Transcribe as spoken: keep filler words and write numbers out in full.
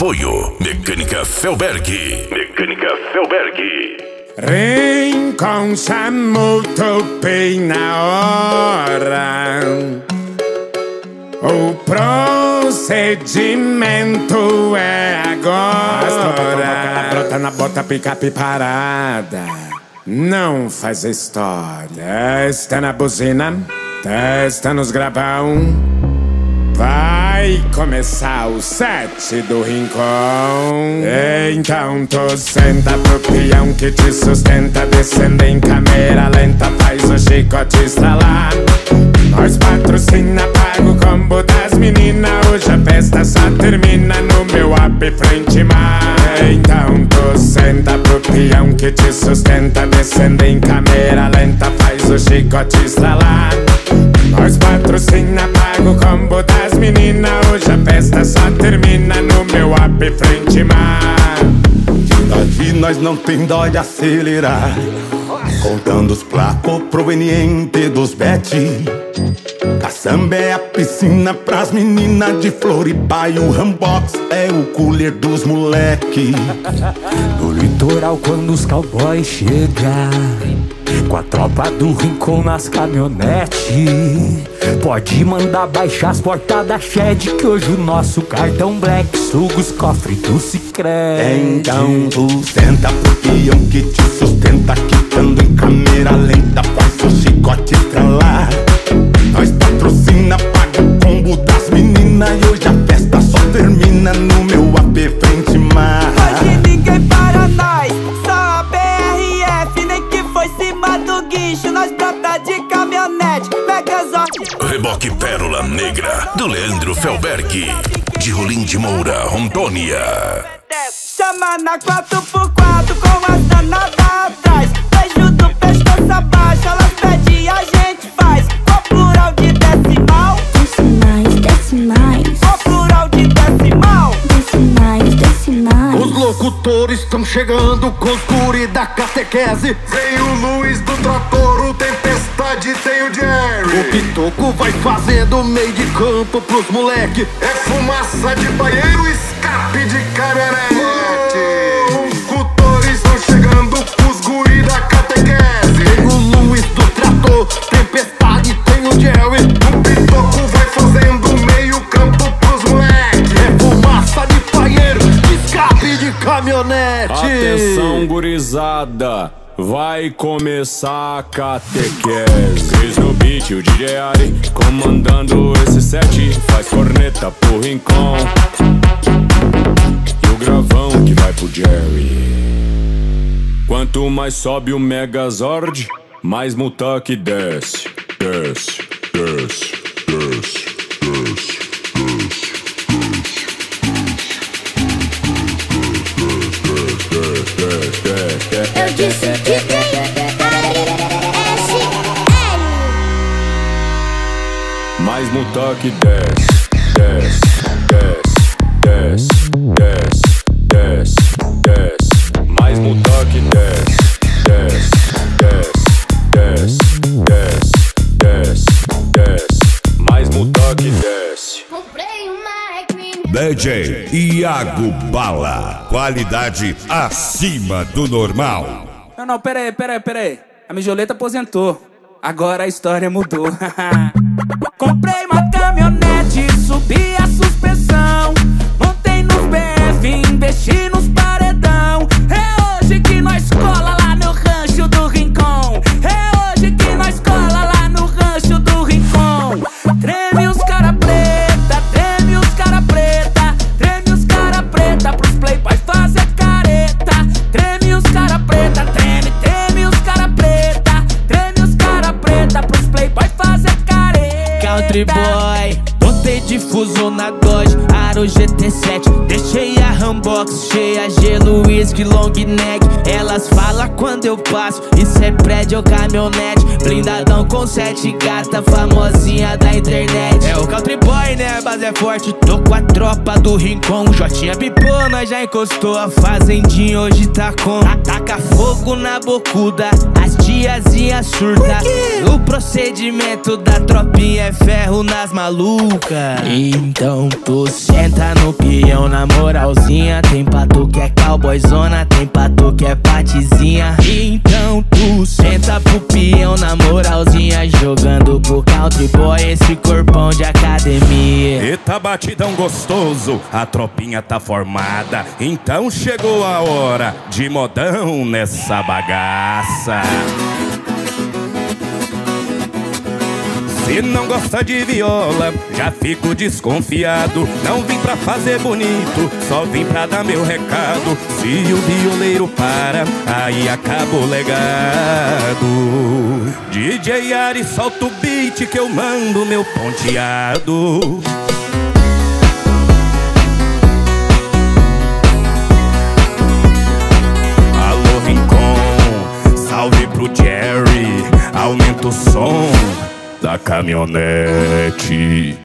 Apoio Mecânica Felberg. Mecânica Felberg. Rincon chamou, topei na hora. O procedimento é agora. Brota na bota, picape parada. Não faz história. Testa na buzina, testa nos gravão. Vai começar o set do Rincon. Então tu senta pro peão que te sustenta. Descendo em câmera lenta, faz o chicote estralar. Nós patrocina, paga o combo das meninas. Hoje a festa só termina no meu app frente mar. Então tu senta pro peão que te sustenta. Descendo em câmera lenta, faz o chicote estralar. Nós patrocina, paga o combo das meninas. Hoje a festa só termina no meu app frente mar. Daqui nós não tem dó de acelerar, contando os placos provenientes dos bet. Caçamba é a piscina pras meninas de Floripa e o Rambox é o cooler dos moleque. No litoral quando os cowboys chegam, com a tropa do Rincon nas caminhonete, pode mandar baixar as portas da Shed, que hoje o nosso cartão Black suga os cofres do Sicredi. Então tu senta pro peão que te sustenta, quitando em câmera lenta, faz o chicote estralar. Nós patrocina, paga o combo das meninas. E hoje a festa só termina no meu app frente mar. Hoje ninguém para nós, só a B R F. Nem que foi cima do guincho, nós brota de caminhonete. Megazord. Reboque Pérola Negra, do Leandro Felberg. De Rolim de Moura, Rondônia. Chama na quatro por quatro com as danadas atrás. Beijo do pescoço abaixo, elas pedem, a gente faz. O plural de decimal. Decimais, decimais. O plural de decimal. Decimais, decimais. Os locutores estão chegando com os guri da catequese. Vem o Luiz do trator, o Tempestade, tem o Jerry. O Pitoco vai fazendo meio de campo pros moleque. É fumaça de banheiro, escape de caminhonete. Os locutores estão chegando com os guri da catequese. Tem o Luiz do trator, Tempestade, tem o Jerry. O Pitoco vai fazendo meio campo pros moleque. É fumaça de banheiro, escape de caminhonete. Atenção, gurizada, vai começar a catequese. Cris no beat, o D J Ari comandando esse set. Faz corneta pro Rincon e o gravão que vai pro Jerry. Quanto mais sobe o Megazord, mais Mutak desce. Desce, desce, desce, desce, desce. Eu disse que tem S L. Mais Mutak desce, desce, desce, desce, desce, desce, desce. Mais Mutak desce, desce, desce, desce, desce, desce, desce. Mais Mutak desce. Comprei uma Recream. D J Iago Bala, qualidade acima do normal. Não, não, pera aí, pera aí, pera aí. A Mijoleta aposentou, agora a história mudou. Comprei uma caminhonete, subi a suspensão, montei nos B F, investi nos paredão. É hoje que nós cola lá no rancho do Rincon. É hoje que nós cola lá no rancho do Rincon. Treme os cara preta, treme os cara preta, treme os cara preta pros playboys fazer careta. Treme os cara preta, treme, treme os cara preta, treme os cara preta pros playboys fazer careta. Country boy, botei difuso na Dodge, Aro G T sete. Deixei a Rambox cheia, gelo, whisky, long neck. Elas falam quando eu passo, isso é prédio ou caminhonete. Blindadão com sete gata, famosinha da internet. É o country boy, né? A base é forte. Tô com a tropa do Rincon. Jotinha pipou, nós já encostou. A fazendinha hoje tá com. Ataca fogo na bocuda, as tiazinhas surta. O procedimento da tropinha é ferro nas malucas. Então Então tu senta no peão na moralzinha. Tem pra tu que é cowboyzona, tem pra tu que é patizinha. Então tu senta pro peão na moralzinha, jogando pro country boy esse corpão de academia. Eita batidão gostoso, a tropinha tá formada. Então chegou a hora de modão nessa bagaça. Se não gosta de viola, já fico desconfiado. Não vim pra fazer bonito, só vim pra dar meu recado. Se o violeiro para, aí acaba o legado. D J Ari, solta o beat que eu mando meu ponteado. Alô Rincon, salve pro Jerry, aumenta o som da caminhonete.